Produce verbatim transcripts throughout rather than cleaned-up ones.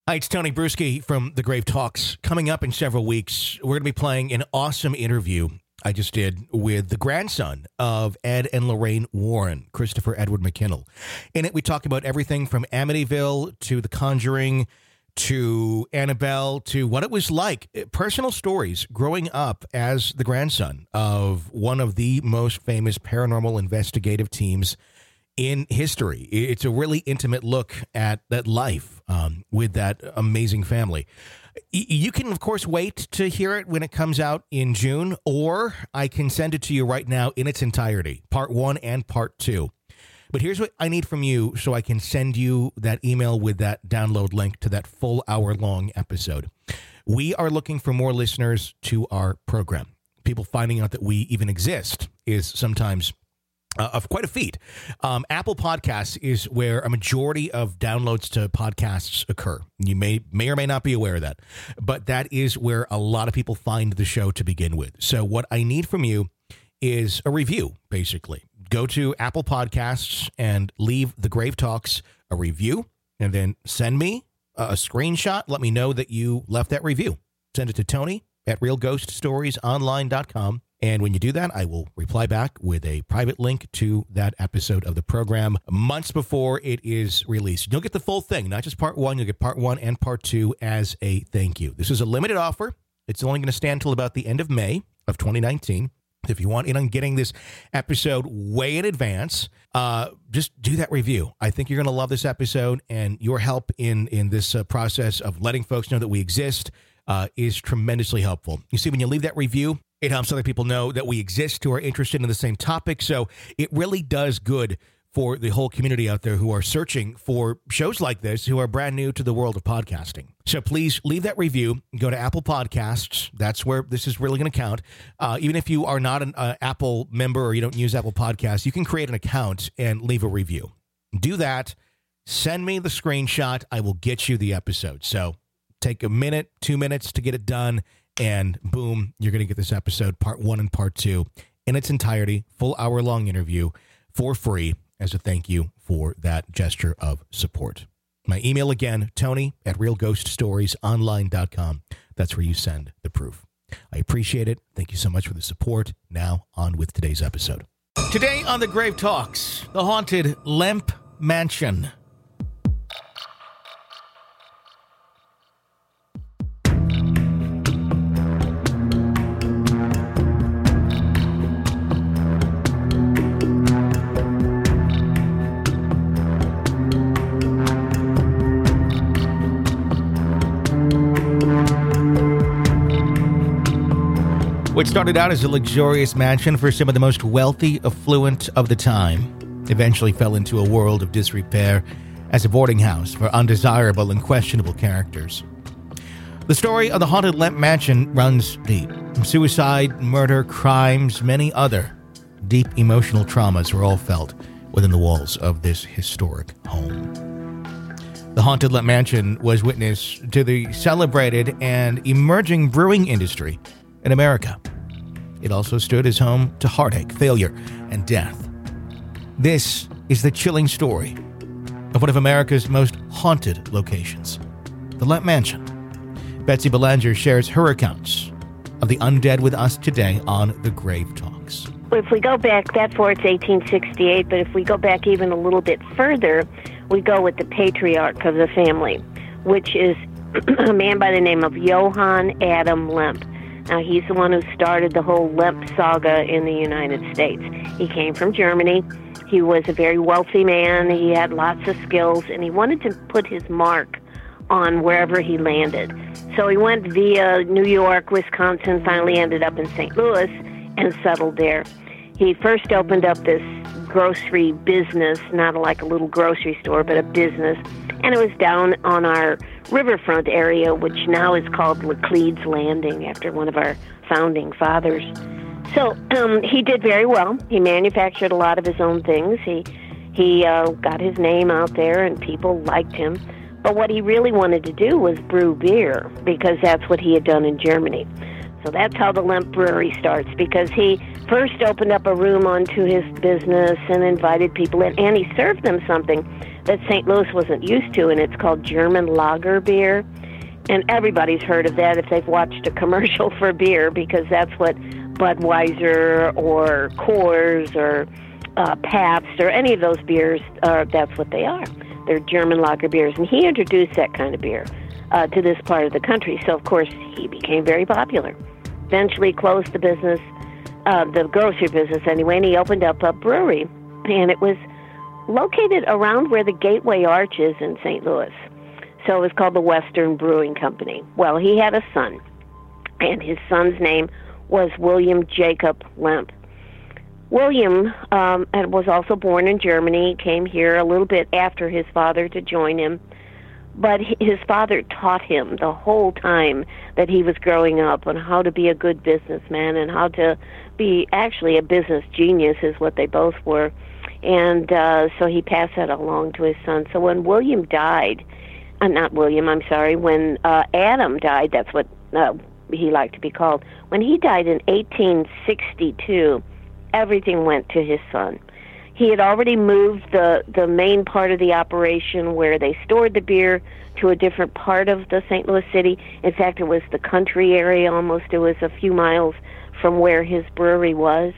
Hi, it's Tony Bruschi from The Grave Talks. Coming up in several weeks, we're going to be playing an awesome interview I just did with the grandson of Ed and Lorraine Warren, Christopher Edward McKinnell. In it, we talk about everything from Amityville to The Conjuring to Annabelle to what it was like, personal stories growing up as the grandson of one of the most famous paranormal investigative teams in history. It's a really intimate look at that life um, with that amazing family. Y- you can, of course, wait to hear it when it comes out in June, or I can send it to you right now in its entirety, part one and part two. But here's what I need from you so I can send you that email with that download link to that full hour-long episode. We are looking for more listeners to our program. People finding out that we even exist is sometimes Uh, of quite a feat. Um, Apple Podcasts is where a majority of downloads to podcasts occur. You may may or may not be aware of that, but that is where a lot of people find the show to begin with. So what I need from you is a review, basically. Go to Apple Podcasts and leave The Grave Talks a review, and then send me a screenshot. Let me know that you left that review. Send it to Tony at real ghost stories online dot com. And when you do that, I will reply back with a private link to that episode of the program months before it is released. You'll get the full thing, not just part one. You'll get part one and part two as a thank you. This is a limited offer. It's only going to stand until about the end of May of twenty nineteen. If you want in on getting this episode way in advance, uh, just do that review. I think you're going to love this episode, and your help in, in this uh, process of letting folks know that we exist uh, is tremendously helpful. You see, when you leave that review, it helps other people know that we exist who are interested in the same topic. So it really does good for the whole community out there who are searching for shows like this, who are brand new to the world of podcasting. So please leave that review. Go to Apple Podcasts. That's where this is really going to count. Uh, even if you are not an uh, Apple member or you don't use Apple Podcasts, you can create an account and leave a review. Do that. Send me the screenshot. I will get you the episode. So take a minute, two minutes to get it done. And boom, you're going to get this episode, part one and part two, in its entirety, full hour-long interview for free as a thank you for that gesture of support. My email again, Tony at real ghost stories online dot com. That's where you send the proof. I appreciate it. Thank you so much for the support. Now, on with today's episode. Today on The Grave Talks, the haunted Lemp Mansion. What started out as a luxurious mansion for some of the most wealthy, affluent of the time, eventually fell into a world of disrepair as a boarding house for undesirable and questionable characters. The story of the haunted Lemp Mansion runs deep. Suicide, murder, crimes, many other deep emotional traumas were all felt within the walls of this historic home. The haunted Lemp Mansion was witness to the celebrated and emerging brewing industry in America. It also stood as home to heartache, failure, and death. This is the chilling story of one of America's most haunted locations, the Lemp Mansion. Betsy Belanger shares her accounts of the undead with us today on The Grave Talks. If we go back that far, it's eighteen sixty-eight, but if we go back even a little bit further, we go with the patriarch of the family, which is a man by the name of Johann Adam Lemp. Now, he's the one who started the whole Lemp saga in the United States. He came from Germany. He was a very wealthy man. He had lots of skills, and he wanted to put his mark on wherever he landed. So he went via New York, Wisconsin, finally ended up in Saint Louis, and settled there. He first opened up this grocery business, not like a little grocery store, but a business, and it was down on our riverfront area, which now is called Laclede's Landing, after one of our founding fathers. So um, he did very well. He manufactured a lot of his own things. He he uh, got his name out there, and people liked him. But what he really wanted to do was brew beer, because that's what he had done in Germany. So that's how the Lemp Brewery starts, because he first opened up a room onto his business and invited people in, and he served them something that Saint Louis wasn't used to, and it's called German lager beer. And everybody's heard of that if they've watched a commercial for beer, because that's what Budweiser or Coors or uh, Pabst or any of those beers, uh, that's what they are. They're German lager beers. And he introduced that kind of beer uh, to this part of the country. So, of course, he became very popular. Eventually closed the business, uh, the grocery business anyway, and he opened up a brewery. And it was located around where the Gateway Arch is in Saint Louis. So it was called the Western Brewing Company. Well, he had a son, and his son's name was William Jacob Lemp. William um, was also born in Germany, came here a little bit after his father to join him, but his father taught him the whole time that he was growing up on how to be a good businessman and how to be actually a business genius is what they both were. And uh, so he passed that along to his son. So when William died, Uh, not William, I'm sorry, when uh, Adam died, that's what uh, he liked to be called. When he died in eighteen sixty-two, everything went to his son. He had already moved the, the main part of the operation where they stored the beer to a different part of the Saint Louis city. In fact, it was the country area almost. It was a few miles from where his brewery was.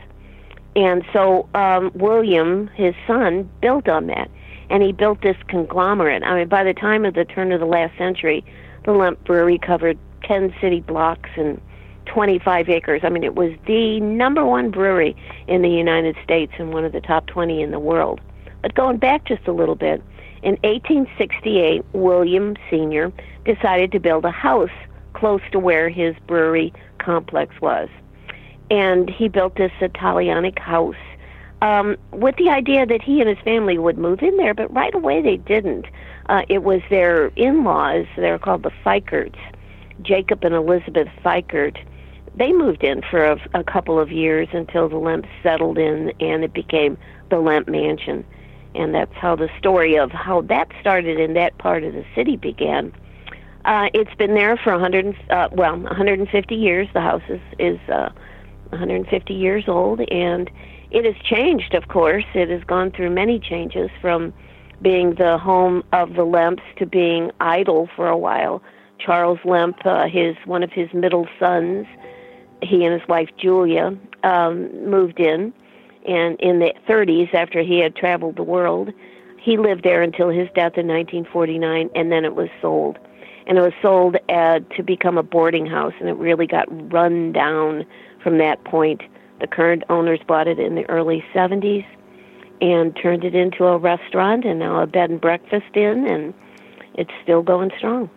And so um, William, his son, built on that. And he built this conglomerate. I mean, by the time of the turn of the last century, the Lemp Brewery covered ten city blocks and twenty-five acres. I mean, it was the number one brewery in the United States and one of the top twenty in the world. But going back just a little bit, in eighteen sixty-eight, William Senior decided to build a house close to where his brewery complex was. And he built this Italianic house Um, with the idea that he and his family would move in there, but right away they didn't. Uh, it was their in-laws, they're called the Feikerts, Jacob and Elizabeth Feikert. They moved in for a, a couple of years until the Lemps settled in and it became the Lemp Mansion. And that's how the story of how that started in that part of the city began. Uh, it's been there for one hundred, uh, well, one hundred fifty years. The house is, is uh, one hundred fifty years old, and it has changed, of course. It has gone through many changes, from being the home of the Lemps to being idle for a while. Charles Lemp, uh, his one of his middle sons, he and his wife Julia um, moved in, and in the thirties, after he had traveled the world, he lived there until his death in nineteen forty-nine, and then it was sold. And it was sold uh, to become a boarding house, and it really got run down from that point. The current owners bought it in the early seventies and turned it into a restaurant and now a bed and breakfast inn, and it's still going strong.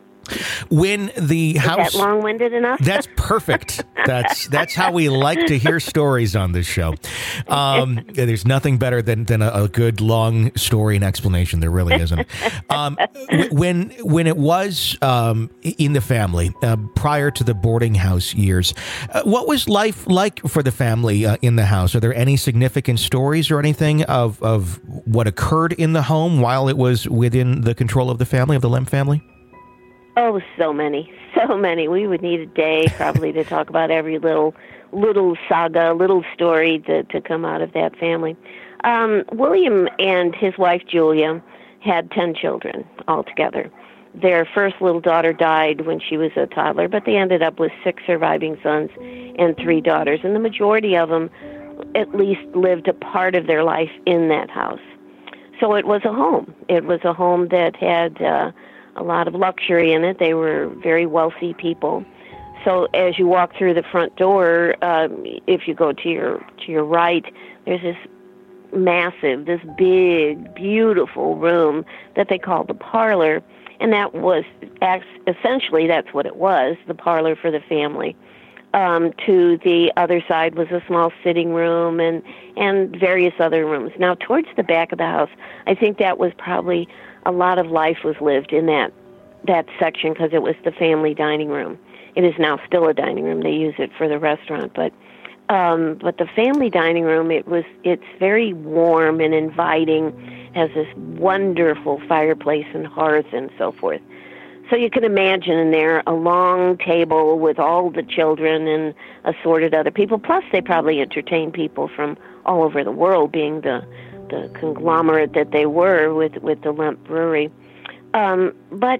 When the house... Is that long-winded enough? That's perfect. That's that's how we like to hear stories on this show. Um, there's nothing better than, than a, a good long story and explanation. There really isn't. Um, when when it was um, in the family, uh, prior to the boarding house years, uh, what was life like for the family uh, in the house? Are there any significant stories or anything of, of what occurred in the home while it was within the control of the family, of the Lemp family? Oh, so many, so many. We would need a day probably to talk about every little little saga, little story to, to come out of that family. Um, William and his wife, Julia, had ten children altogether. Their first little daughter died when she was a toddler, but they ended up with six surviving sons and three daughters, and the majority of them at least lived a part of their life in that house. So it was a home. It was a home that had... Uh, a lot of luxury in it. They were very wealthy people. So as you walk through the front door, um, if you go to your to your right, there's this massive, this big, beautiful room that they call the parlor, and that was essentially that's what it was, the parlor for the family. Um, to the other side was a small sitting room and and various other rooms. Now, towards the back of the house, I think that was probably a lot of life was lived in that that section because it was the family dining room. It is now still a dining room. They use it for the restaurant, but um, but the family dining room, it was it's very warm and inviting. It has this wonderful fireplace and hearth and so forth. So you can imagine in there a long table with all the children and assorted other people. Plus, they probably entertain people from all over the world, being the the conglomerate that they were with with the Lemp Brewery. Um, but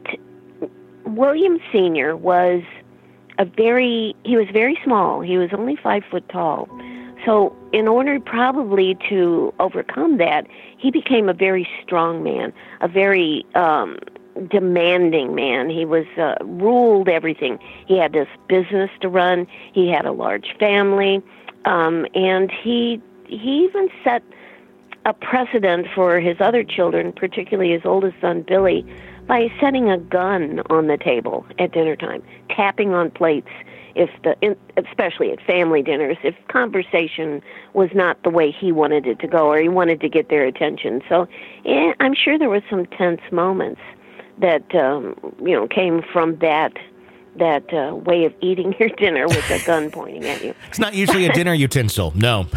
William Senior was a very he was very small. He was only five foot tall. So in order probably to overcome that, he became a very strong man, a very um, demanding man. He was uh, ruled everything. He had this business to run. He had a large family, um, and he he even set a precedent for his other children, particularly his oldest son Billy, by setting a gun on the table at dinner time, tapping on plates. If the, especially at family dinners, if conversation was not the way he wanted it to go, or he wanted to get their attention. So, yeah, I'm sure there were some tense moments that um, you know came from that that uh, way of eating your dinner with a gun pointing at you. It's not usually a dinner utensil, no.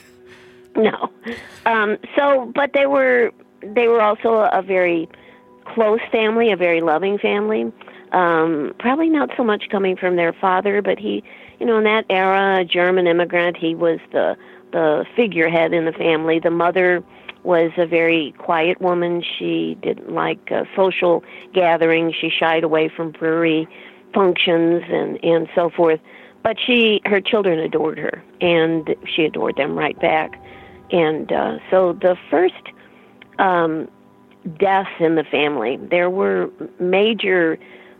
No. Um, so, but they were they were also a very close family, a very loving family. Um, probably not so much coming from their father, but he, you know, in that era, a German immigrant, he was the the figurehead in the family. The mother was a very quiet woman. She didn't like uh, social gatherings. She shied away from brewery functions and, and so forth. But she, her children adored her, and she adored them right back. And uh, so the first um, deaths in the family, there were major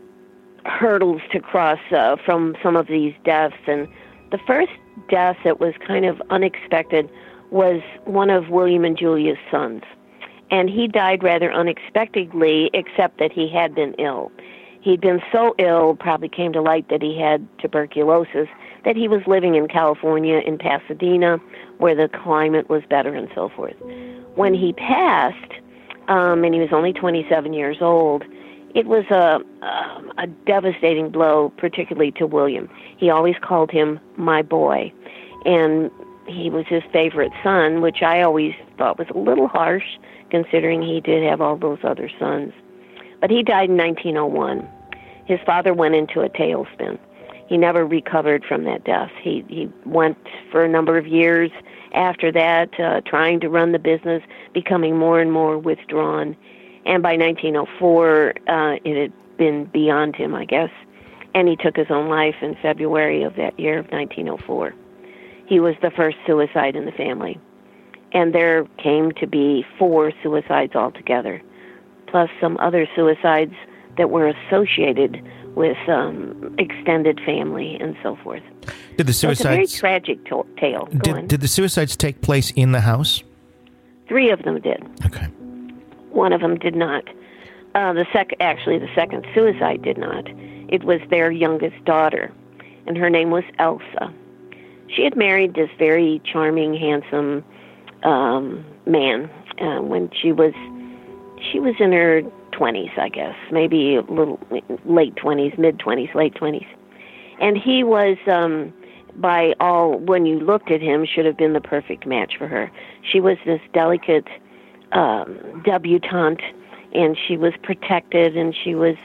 hurdles to cross uh, from some of these deaths, and the first death that was kind of unexpected was one of William and Julia's sons, and he died rather unexpectedly, except that he had been ill. He'd been so ill, probably came to light that he had tuberculosis, that he was living in California, in Pasadena, where the climate was better and so forth. When he passed, um, and he was only twenty-seven years old, it was a, a, a devastating blow, particularly to William. He always called him my boy, and he was his favorite son, which I always thought was a little harsh, considering he did have all those other sons. But he died in nineteen oh one. His father went into a tailspin. He never recovered from that death. He, he went for a number of years after that, uh, trying to run the business, becoming more and more withdrawn. And by nineteen oh four, uh, it had been beyond him, I guess. And he took his own life in February of that year of nineteen oh four. He was the first suicide in the family. And there came to be four suicides altogether, plus some other suicides that were associated with um, extended family and so forth. Did the suicides... So it's a very tragic to- tale. Go did, on. did the suicides take place in the house? Three of them did. Okay. One of them did not. Uh, the sec- actually, the second suicide did not. It was their youngest daughter, and her name was Elsa. She had married this very charming, handsome um, man uh, when she was she was in her twenties, I guess, maybe a little late twenties, mid twenties, late twenties, and he was. Um, by all, when you looked at him, should have been the perfect match for her. She was this delicate Um, debutante, and she was protected, and she was,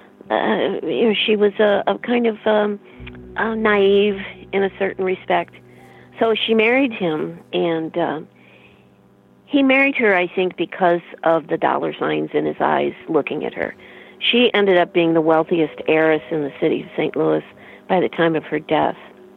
uh, you know, she was a, a kind of um, uh, naive in a certain respect. So she married him, and uh, he married her, I think, because of the dollar signs in his eyes looking at her. She ended up being the wealthiest heiress in the city of Saint Louis by the time of her death.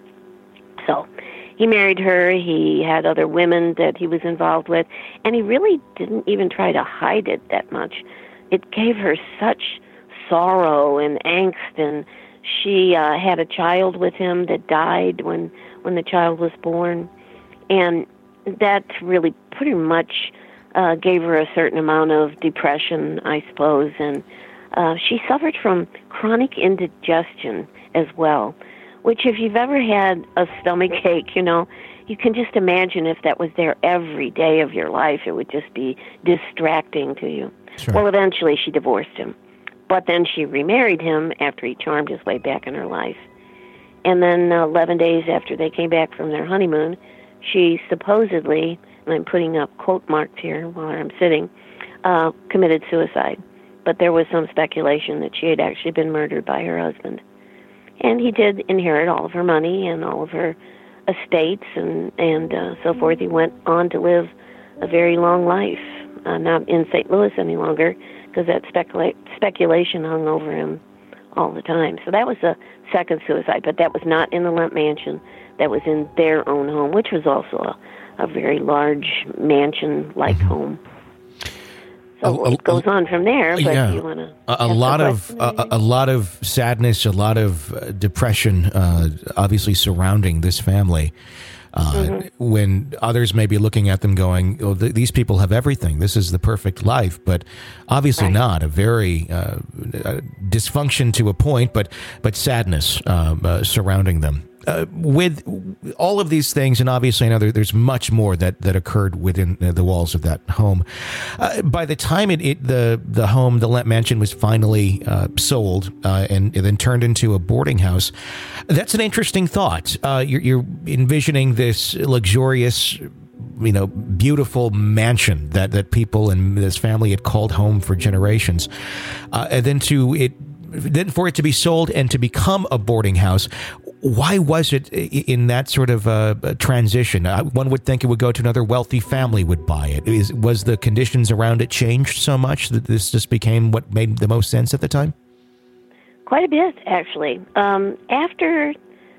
So he married her, he had other women that he was involved with, and he really didn't even try to hide it that much. It gave her such sorrow and angst, and she uh, had a child with him that died when, when the child was born, and that really pretty much uh, gave her a certain amount of depression, I suppose, and uh, she suffered from chronic indigestion as well, which if you've ever had a stomach ache, you know, you can just imagine if that was there every day of your life, it would just be distracting to you. Sure. Well, eventually she divorced him. But then she remarried him after he charmed his way back in her life. And then uh, eleven days after they came back from their honeymoon, she supposedly, and I'm putting up quote marks here while I'm sitting, uh, committed suicide. But there was some speculation that she had actually been murdered by her husband. And he did inherit all of her money and all of her estates and, and uh, so forth. He went on to live a very long life. Uh, not in Saint Louis any longer, because that specula- speculation hung over him all the time. So that was the second suicide, but that was not in the Lemp Mansion. That was in their own home, which was also a, a very large mansion-like mm-hmm. home. So a, it goes on from there, but yeah, you want to a, a lot of a, a lot of sadness, a lot of uh, depression, uh, obviously surrounding this family. Uh, mm-hmm. When others may be looking at them going, oh, th- these people have everything. This is the perfect life, but obviously right. not. A very uh, dysfunction to a point, but but sadness um, uh, surrounding them. Uh, with all of these things, and obviously I know there, there's much more that, that occurred within the walls of that home. Uh, by the time it, it the the home, the Lemp Mansion, was finally uh, sold uh, and, and then turned into a boarding house, that's an interesting thought. Uh, you're, you're envisioning this luxurious, you know, beautiful mansion that, that people and this family had called home for generations, uh, and then to it, then for it to be sold and to become a boarding house. Why was it in that sort of uh, transition? Uh, one would think it would go to another wealthy family would buy it. Is, was the conditions around it changed so much that this just became what made the most sense at the time? Quite a bit, actually. Um, after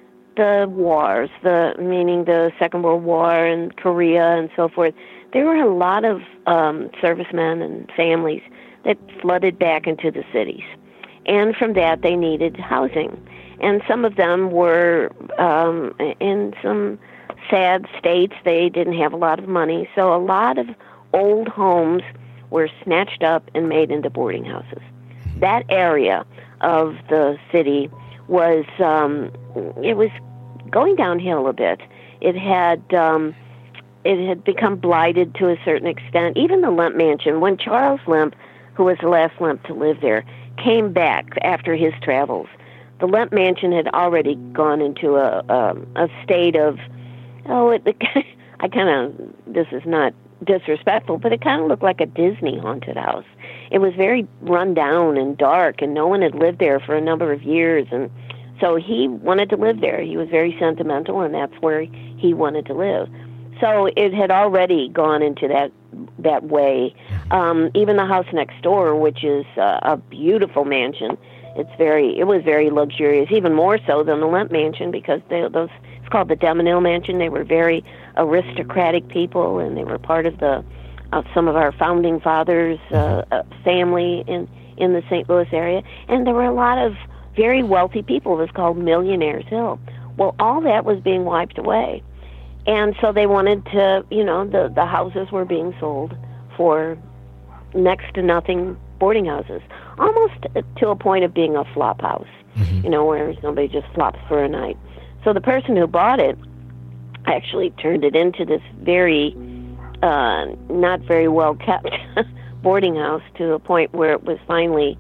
the wars, the meaning the Second World War and Korea and so forth, there were a lot of um, servicemen and families that flooded back into the cities. And from that, they needed housing. And some of them were um, in some sad states. They didn't have a lot of money. So a lot of old homes were snatched up and made into boarding houses. That area of the city was, um, it was going downhill a bit. It had, um, it had become blighted to a certain extent. Even the Lemp Mansion, when Charles Lemp, who was the last Lemp to live there, came back after his travels, the Lemp Mansion had already gone into a a, a state of, oh, it, I kind of, this is not disrespectful, but it kind of looked like a Disney haunted house. It was very run down and dark, and no one had lived there for a number of years, and so he wanted to live there. He was very sentimental, and that's where he wanted to live. So it had already gone into that that way. Um, even the house next door, which is uh, a beautiful mansion, it's very it was very luxurious, even more so than the Lemp Mansion, because they, those it's called the Demonil Mansion. They were very aristocratic people, and they were part of the uh, some of our founding fathers' uh, uh, family in in the Saint Louis area, and there were a lot of very wealthy people. It was called Millionaires Hill. Well, all that was being wiped away. And so they wanted to, you know, the, the houses were being sold for next to nothing boarding houses, almost to a point of being a flop house, mm-hmm. you know, where somebody just flops for a night. So the person who bought it actually turned it into this very, uh, not very well kept boarding house, to a point where it was finally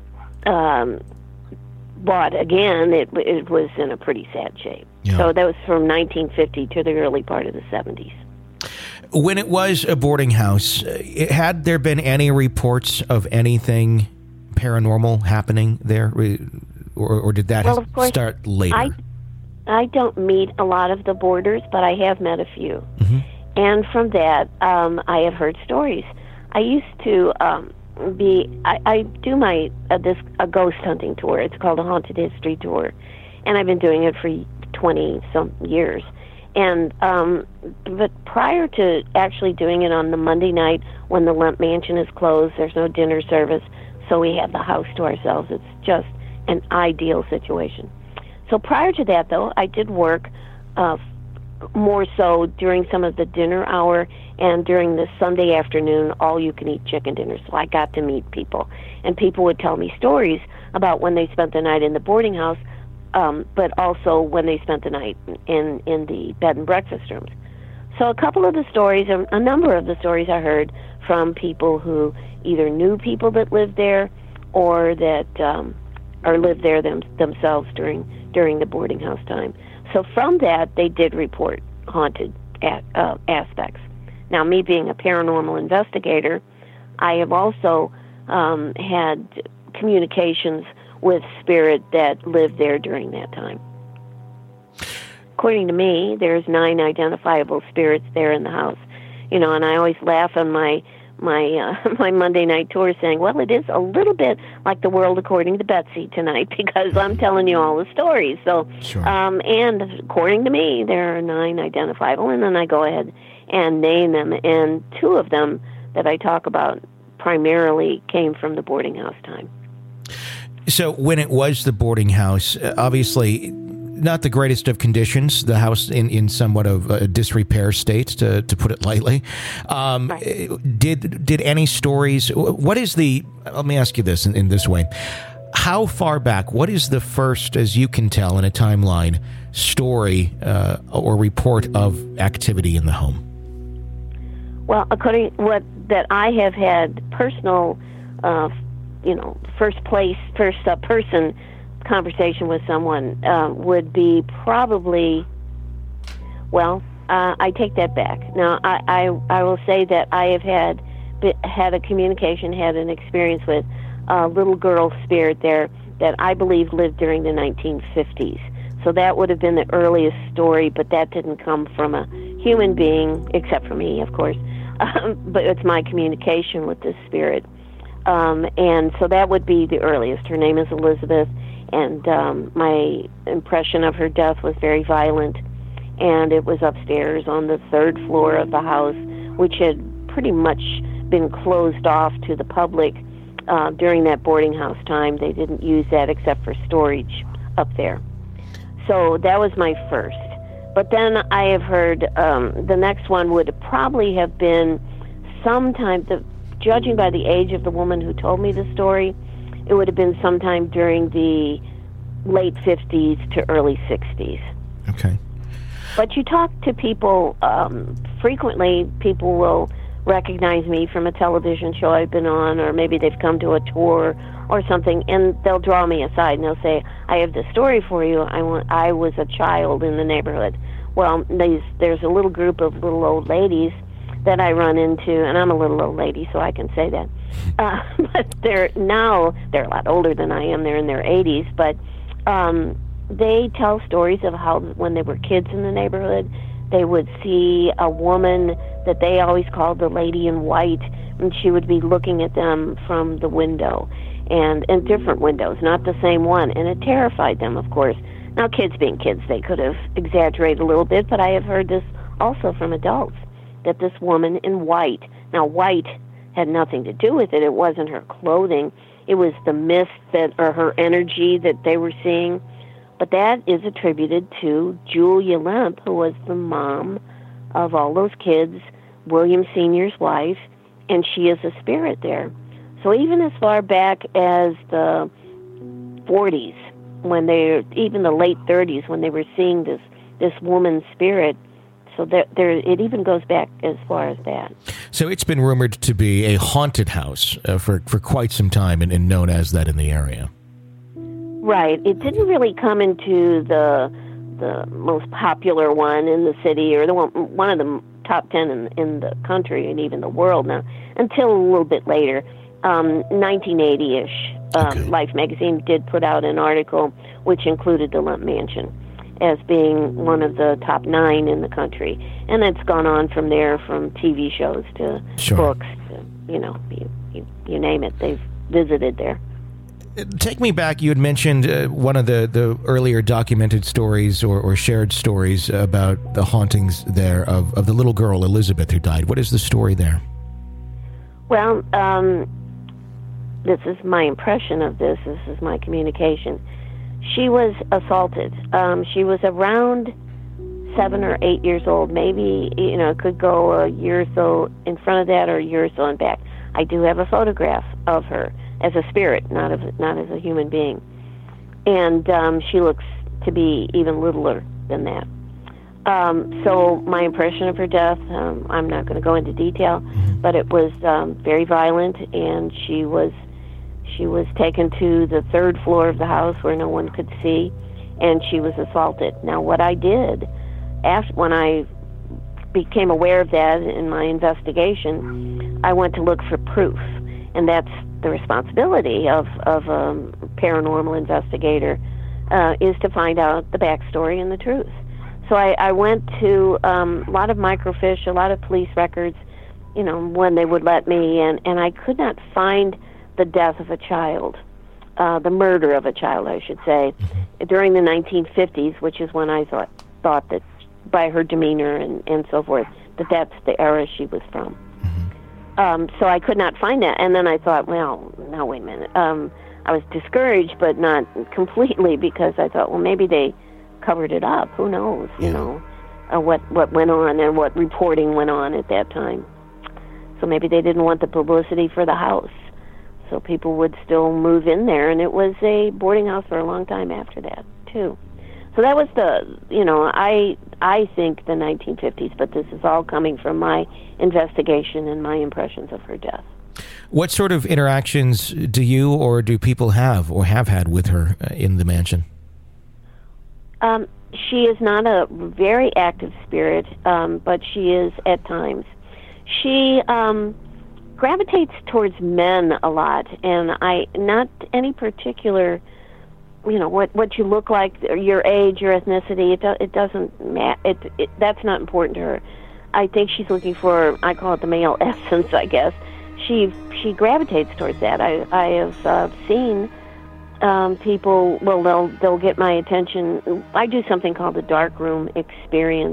um, bought again. It, it was in a pretty sad shape. Yeah. So that was from nineteen fifty to the early part of the seventies. When it was a boarding house, had there been any reports of anything paranormal happening there, or, or did that well, of course, start later? I, I don't meet a lot of the boarders, but I have met a few. Mm-hmm. And from that, um, I have heard stories. I used to um, be, I, I do my, uh, this a ghost hunting tour. It's called a Haunted History Tour. And I've been doing it for twenty-some years. And um, but prior to actually doing it on the Monday night when the Lemp Mansion is closed, there's no dinner service, so we have the house to ourselves. It's just an ideal situation. So prior to that, though, I did work uh, more so during some of the dinner hour and during the Sunday afternoon all-you-can-eat chicken dinner. So I got to meet people, and people would tell me stories about when they spent the night in the boarding house, Um, but also when they spent the night in, in the bed and breakfast rooms. So a couple of the stories, a number of the stories I heard from people who either knew people that lived there or that um, or lived there them, themselves during during the boarding house time. So from that, they did report haunted at, uh, aspects. Now, me being a paranormal investigator, I have also um, had communications with spirit that lived there during that time. According to me, there's nine identifiable spirits there in the house. you know, and I always laugh on my my uh, my Monday night tour saying, well, it is a little bit like The World According to Betsy tonight because I'm telling you all the stories. So, sure. um, and according to me, there are nine identifiable, and then I go ahead and name them, and two of them that I talk about primarily came from the boarding house time. So when it was the boarding house, obviously not the greatest of conditions, the house in, in somewhat of a disrepair state, to, to put it lightly. Um, right. Did did any stories, what is the, let me ask you this in, in this way. How far back, what is the first, as you can tell in a timeline, story uh, or report of activity in the home? Well, according what that I have had personal, uh, you know, first place, first uh, person conversation with someone uh, would be probably, well, uh, I take that back. Now, I, I I will say that I have had had a communication, had an experience with a little girl spirit there that I believe lived during the nineteen fifties. So that would have been the earliest story, but that didn't come from a human being, except for me, of course. Um, but it's my communication with this spirit. Um, and so that would be the earliest. Her name is Elizabeth, and um, my impression of her death was very violent. And it was upstairs on the third floor of the house, which had pretty much been closed off to the public uh, during that boarding house time. They didn't use that except for storage up there. So that was my first. But then I have heard um, the next one would probably have been sometime, the, judging by the age of the woman who told me the story, it would have been sometime during the late fifties to early sixties. Okay. But you talk to people um, frequently, people will recognize me from a television show I've been on, or maybe they've come to a tour or something, and they'll draw me aside and they'll say, I have this story for you. I want, I was a child in the neighborhood. Well, these, there's a little group of little old ladies that I run into, and I'm a little old lady, so I can say that. Uh, but they're now, they're a lot older than I am. They're in their eighties, but um, they tell stories of how when they were kids in the neighborhood, they would see a woman that they always called the lady in white, and she would be looking at them from the window, and in different windows, not the same one, and it terrified them, of course. Now, kids being kids, they could have exaggerated a little bit, but I have heard this also from adults, that this woman in white, now white had nothing to do with it, it wasn't her clothing, it was the mist that, or her energy that they were seeing, but that is attributed to Julia Lemp, who was the mom of all those kids, William Senior's wife, and she is a spirit there. So even as far back as the forties, when they, even the late thirties, when they were seeing this this woman's spirit, so there, there, it even goes back as far as that. So it's been rumored to be a haunted house uh, for for quite some time, and, and known as that in the area. Right. It didn't really come into the the most popular one in the city, or the one one of the top ten in in the country and even the world now, until a little bit later. Um, nineteen eighty-ish, um, okay. Life magazine did put out an article which included the Lemp Mansion as being one of the top nine in the country. And it's gone on from there, from T V shows to sure. books, to, you know, you, you, you name it, they've visited there. Take me back. You had mentioned uh, one of the, the earlier documented stories or, or shared stories about the hauntings there of, of the little girl, Elizabeth, who died. What is the story there? Well, um... this is my impression of this, this is my communication. She was assaulted. Um, she was around seven or eight years old, maybe, you know, it could go a year or so in front of that or a year or so in back. I do have a photograph of her as a spirit, not as, not as a human being. And um, she looks to be even littler than that. Um, so my impression of her death, um, I'm not going to go into detail, but it was um, very violent, and she was she was taken to the third floor of the house where no one could see, and she was assaulted. Now, what I did after when I became aware of that in my investigation, I went to look for proof, and that's the responsibility of of a paranormal investigator, uh, is to find out the backstory and the truth. so I, I went to um, a lot of microfiche, a lot of police records, you know, when they would let me, and, and I could not find the death of a child, uh, the murder of a child, I should say, mm-hmm. during the nineteen fifties, which is when I thought thought that by her demeanor and, and so forth, that that's the era she was from. Mm-hmm. Um, so I could not find that, and then I thought, well, no, wait a minute. Um, I was discouraged, but not completely, because I thought, well, maybe they covered it up. Who knows, you yeah. know, uh, what, what went on and what reporting went on at that time. So maybe they didn't want the publicity for the house, so people would still move in there, and it was a boarding house for a long time after that, too. So that was the, you know, I I think the nineteen fifties, but this is all coming from my investigation and my impressions of her death. What sort of interactions do you or do people have or have had with her in the mansion? Um, she is not a very active spirit, um, but she is at times. She um, gravitates towards men a lot, and I not any particular, you know, what what you look like, or your age, your ethnicity. It do, it doesn't matter. It, it that's not important to her. I think she's looking for, I call it the male essence, I guess. She she gravitates towards that. I I have uh, seen um, people. Well, they'll they'll get my attention. I do something called the dark room experience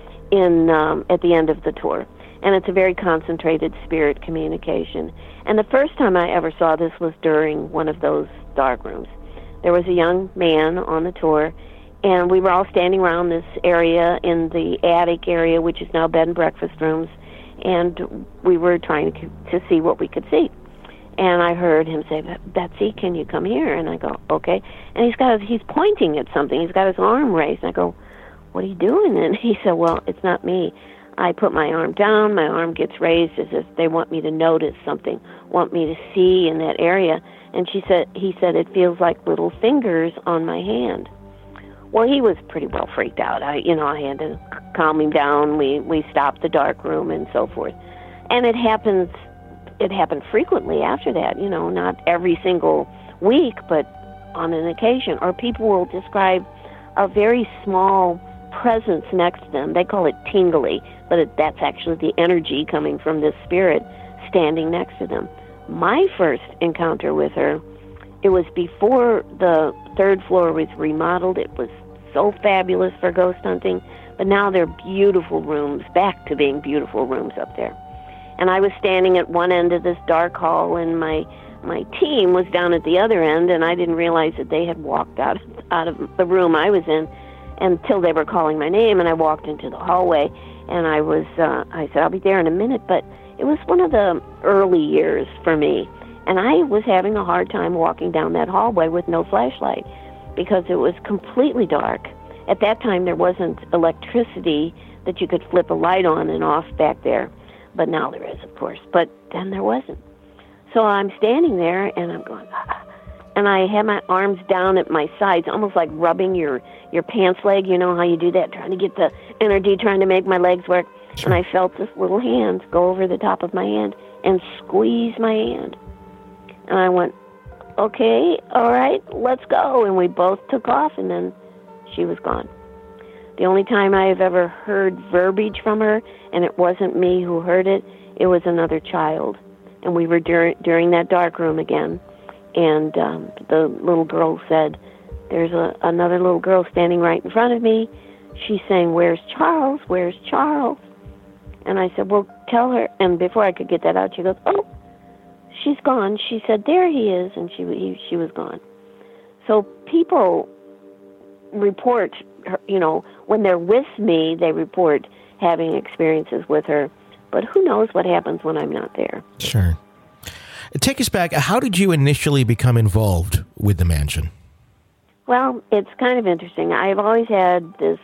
in um, at the end of the tour, and it's a very concentrated spirit communication. And the first time I ever saw this was during one of those dark rooms. There was a young man on the tour, and we were all standing around this area in the attic area, which is now bed and breakfast rooms. And we were trying to, to see what we could see. And I heard him say, "Betsy, can you come here?" And I go, "Okay." And he's got his, he's pointing at something. He's got his arm raised. And I go, "What are you doing?" And he said, "Well, it's not me." I put my arm down. My arm gets raised as if they want me to notice something, want me to see in that area. And she said, he said, "It feels like little fingers on my hand." Well, he was pretty well freaked out. I, you know, I had to calm him down. We we stopped the dark room and so forth. And it happens, it happened frequently after that, you know, not every single week, but on an occasion. Or people will describe a very small presence next to them. They call it tingly, but it, that's actually the energy coming from this spirit standing next to them. My first encounter with her, it was before the third floor was remodeled. It was so fabulous for ghost hunting, but now they're beautiful rooms, back to being beautiful rooms up there. And I was standing at one end of this dark hall, and my my team was down at the other end, and I didn't realize that they had walked out of, out of the room I was in until they were calling my name, and I walked into the hallway, and I was uh, I said, "I'll be there in a minute," but it was one of the early years for me. And I was having a hard time walking down that hallway with no flashlight because it was completely dark. At that time, there wasn't electricity that you could flip a light on and off back there. But now there is, of course. But then there wasn't. So I'm standing there, and I'm going, ah. And I had my arms down at my sides, almost like rubbing your, your pants leg. You know how you do that, trying to get the energy, trying to make my legs work. Sure. And I felt this little hand go over the top of my hand and squeeze my hand. And I went, "Okay, all right, let's go." And we both took off, and then she was gone. The only time I have ever heard verbiage from her, and it wasn't me who heard it, it was another child. And we were dur- during that dark room again, and um, the little girl said, "There's a, another little girl standing right in front of me. She's saying, 'Where's Charles? Where's Charles?'" And I said, "Well, tell her." And before I could get that out, she goes, "Oh, she's gone." She said, "There he is," and she he, she was gone. So people report, her, you know, when they're with me, they report having experiences with her. But who knows what happens when I'm not there? Sure. Take us back. How did you initially become involved with the mansion? Well, it's kind of interesting. I've always had this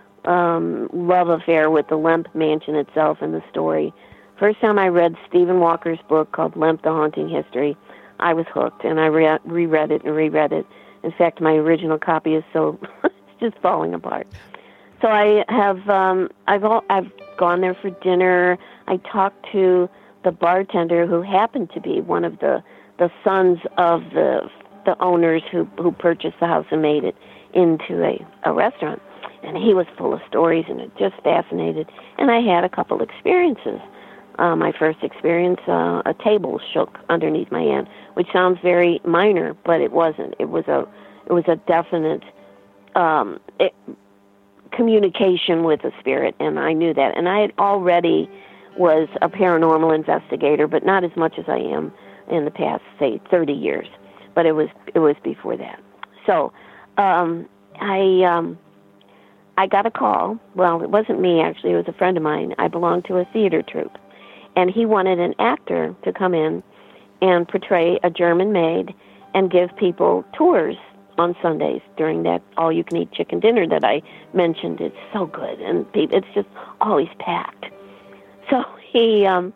um, love affair with the Lemp Mansion itself and the story. First time I read Stephen Walker's book called Lemp, The Haunting History, I was hooked, and I re- reread it and reread it. In fact, my original copy is so it's just falling apart. So I have um, I've all, I've gone there for dinner. I talked to the bartender who happened to be one of the, the sons of the the owners who who purchased the house and made it into a, a restaurant. And he was full of stories, and it just fascinated. And I had a couple experiences. Uh, my first experience, uh, a table shook underneath my hand, which sounds very minor, but it wasn't. It was a, it was a definite um, it, communication with a spirit, and I knew that. And I had already was a paranormal investigator, but not as much as I am in the past, say, thirty years. But it was it was before that. So um, I um, I got a call. Well, it wasn't me, actually. It was a friend of mine. I belonged to a theater troupe. And he wanted an actor to come in and portray a German maid and give people tours on Sundays during that all-you-can-eat chicken dinner that I mentioned. It's so good, and it's just always packed. So he, um,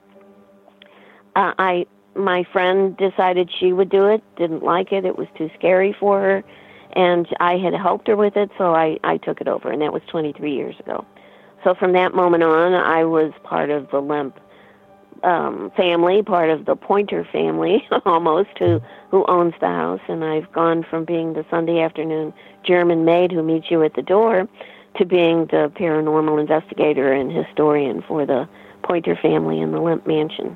uh, I, my friend decided she would do it. Didn't like it; it was too scary for her, and I had helped her with it, so I, I took it over, and that was twenty-three years ago. So from that moment on, I was part of the Lemp Um, family, part of the Pointer family, almost, who who owns the house, and I've gone from being the Sunday afternoon German maid who meets you at the door to being the paranormal investigator and historian for the Pointer family in the Lemp Mansion.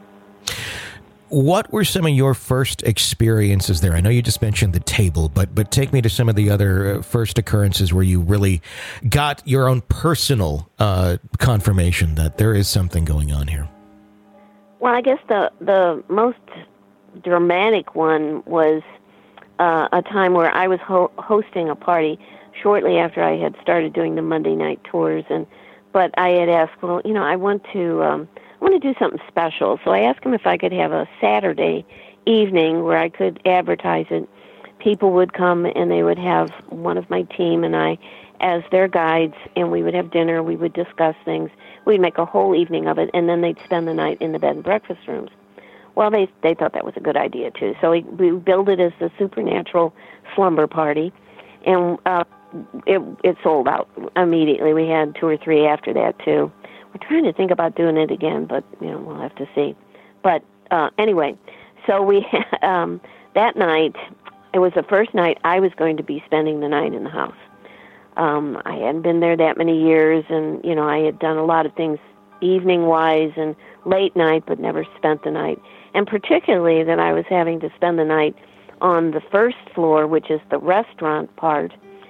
What were some of your first experiences there? I know you just mentioned the table, but but take me to some of the other first occurrences where you really got your own personal uh, confirmation that there is something going on here. Well, I guess the the most dramatic one was uh, a time where I was ho- hosting a party shortly after I had started doing the Monday night tours, and but I had asked, well, you know, I want to um, I want to do something special, so I asked him if I could have a Saturday evening where I could advertise it. People would come and they would have one of my team and I as their guides, and we would have dinner. We would discuss things. We'd make a whole evening of it, and then they'd spend the night in the bed and breakfast rooms. Well, they they thought that was a good idea, too. So we, we billed it as the Supernatural Slumber Party, and uh, it it sold out immediately. We had two or three after that, too. We're trying to think about doing it again, but, you know, we'll have to see. But uh, anyway, so we um, that night, it was the first night I was going to be spending the night in the house. Um, I hadn't been there that many years, and, you know, I had done a lot of things evening-wise and late night, but never spent the night. And particularly that I was having to spend the night on the first floor, which is the restaurant part,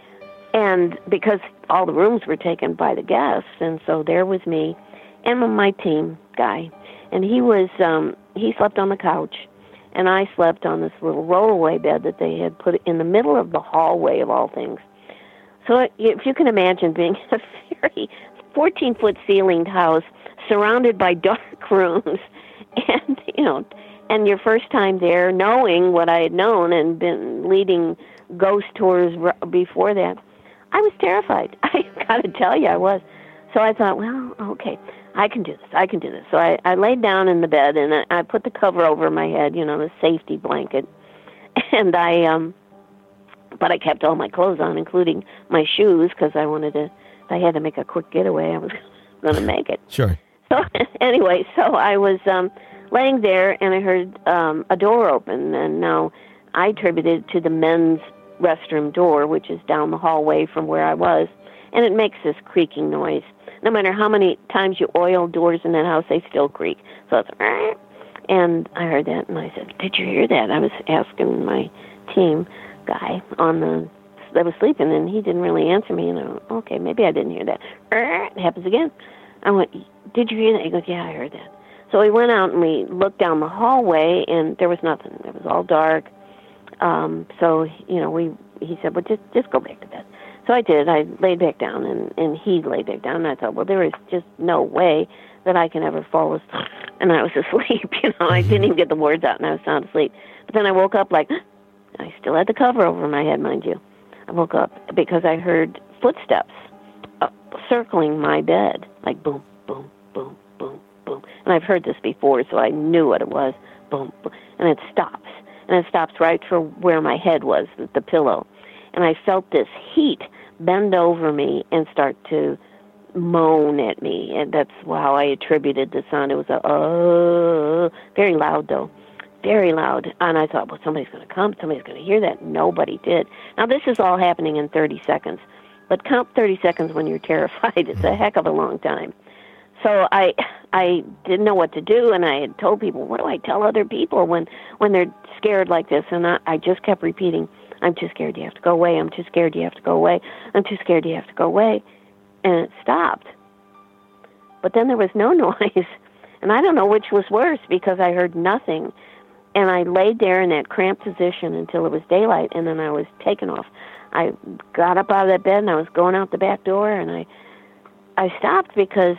and because all the rooms were taken by the guests, and so there was me and my team guy, and he was, um, he slept on the couch, and I slept on this little rollaway bed that they had put in the middle of the hallway, of all things. So if you can imagine being in a very fourteen-foot ceilinged house surrounded by dark rooms, and, you know, and your first time there, knowing what I had known and been leading ghost tours before that, I was terrified. I got to tell you, I was. So I thought, well, okay, I can do this. I can do this. So I, I laid down in the bed, and I, I put the cover over my head, you know, the safety blanket, and I... um. But I kept all my clothes on, including my shoes, because I wanted to, if I had to make a quick getaway, I was going to make it. Sure. So anyway, so I was um, laying there, and I heard um, a door open, and now I attributed it to the men's restroom door, which is down the hallway from where I was, and it makes this creaking noise. No matter how many times you oil doors in that house, they still creak. So it's, and I heard that, and I said, did you hear that? I was asking my team guy on the that was sleeping, and he didn't really answer me. And I went, okay, maybe I didn't hear that. It happens again. I went, did you hear that? He goes, yeah, I heard that. So we went out and we looked down the hallway, and there was nothing. It was all dark. Um, so you know, we he said, well, just just go back to bed. So I did. I laid back down, and and he laid back down. And I thought, well, there is just no way that I can ever fall asleep. And I was asleep. You know, I didn't even get the words out, and I was sound asleep. But then I woke up like. I still had the cover over my head, mind you. I woke up because I heard footsteps uh, circling my bed, like boom, boom, boom, boom, boom. And I've heard this before, so I knew what it was. Boom, boom. And it stops. And it stops right for where my head was, the, the pillow. And I felt this heat bend over me and start to moan at me. And that's how I attributed the sound. It was a, uh, very loud, though. Very loud, and I thought, well, somebody's going to come, somebody's going to hear that. Nobody did. Now, this is all happening in thirty seconds. But count thirty seconds when you're terrified. It's a heck of a long time. So I I didn't know what to do, and I had told people, what do I tell other people when, when they're scared like this? And I, I just kept repeating, I'm too scared, you have to go away. I'm too scared, you have to go away. I'm too scared, you have to go away. And it stopped. But then there was no noise. And I don't know which was worse, because I heard nothing. And I laid there in that cramped position until it was daylight, and then I was taken off. I got up out of that bed, and I was going out the back door, and I I stopped because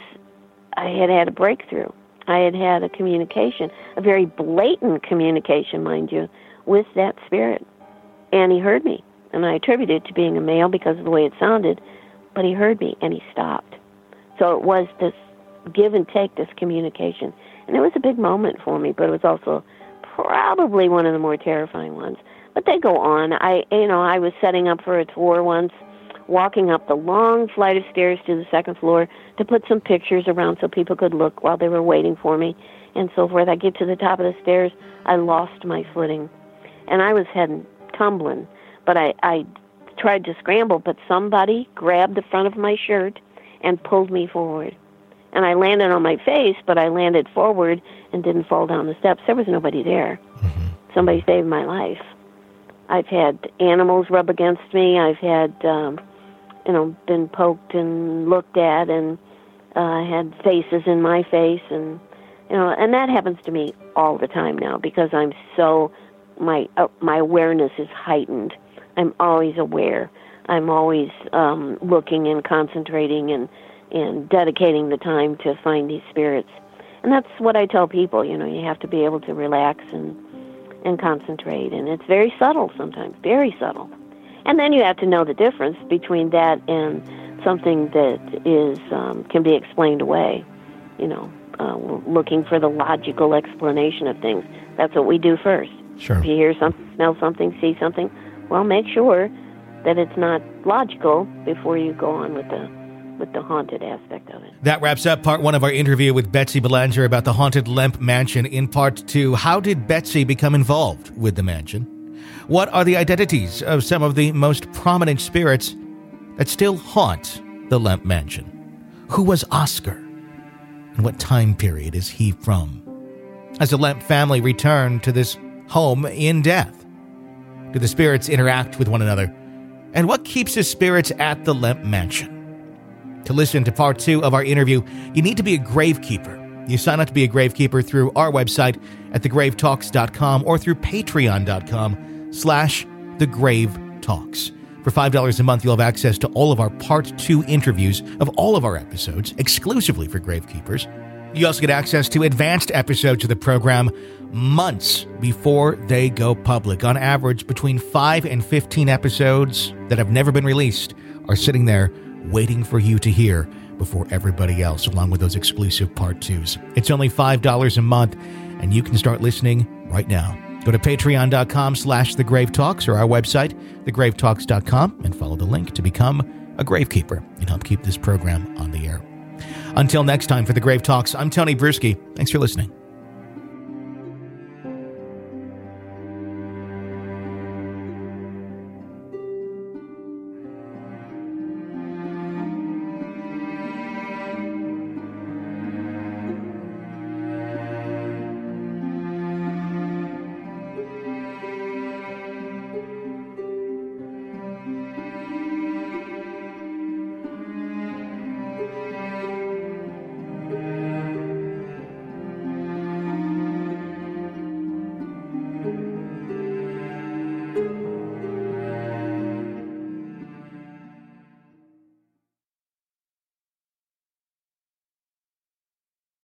I had had a breakthrough. I had had a communication, a very blatant communication, mind you, with that spirit. And he heard me. And I attribute it to being a male because of the way it sounded, but he heard me, and he stopped. So it was this give and take, this communication. And it was a big moment for me, but it was also probably one of the more terrifying ones. But they go on. I, you know, I was setting up for a tour once, walking up the long flight of stairs to the second floor to put some pictures around so people could look while they were waiting for me and so forth. I get to the top of the stairs. I lost my footing, and I was heading tumbling. But I, I tried to scramble, but somebody grabbed the front of my shirt and pulled me forward. And I landed on my face, but I landed forward and didn't fall down the steps. There was nobody there. Mm-hmm. Somebody saved my life. I've had animals rub against me. I've had, um, you know, been poked and looked at, and uh, had faces in my face, and you know, and that happens to me all the time now because I'm so my uh, my awareness is heightened. I'm always aware. I'm always um, looking and concentrating and and dedicating the time to find these spirits. And that's what I tell people. You know, you have to be able to relax and. and concentrate, and it's very subtle sometimes, very subtle. And then you have to know the difference between that and something that is um, can be explained away, you know, uh, looking for the logical explanation of things. That's what we do first. Sure. If you hear something, smell something, see something, well, make sure that it's not logical before you go on with the with the haunted aspect of it. That wraps up part one of our interview with Betsy Belanger about the haunted Lemp Mansion. In part two, how did Betsy become involved with the mansion? What are the identities of some of the most prominent spirits that still haunt the Lemp Mansion? Who was Oscar? And what time period is he from? Has the Lemp family returned to this home in death? Do the spirits interact with one another? And what keeps the spirits at the Lemp Mansion? To listen to part two of our interview, you need to be a gravekeeper. You sign up to be a gravekeeper through our website at the grave talks dot com or through patreon.com slash the grave talks. For five dollars a month, you'll have access to all of our part two interviews of all of our episodes exclusively for gravekeepers. You also get access to advanced episodes of the program months before they go public. On average, between five and fifteen episodes that have never been released are sitting there waiting for you to hear before everybody else, along with those exclusive part twos. It's only five dollars a month, and you can start listening right now. Go to patreon.com slash the grave talks or our website, the grave talks dot com, and follow the link to become a gravekeeper and help keep this program on the air. Until next time, for The Grave Talks, I'm Tony Bruschi. Thanks for listening.